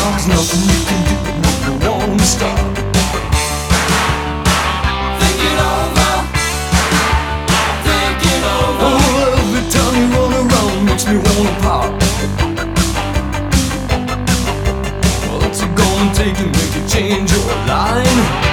There's nothing you can do, nothing won't stop. Think it over, think it over. Oh, every time you run around makes me wanna pop. What's it gonna take to make you change your line?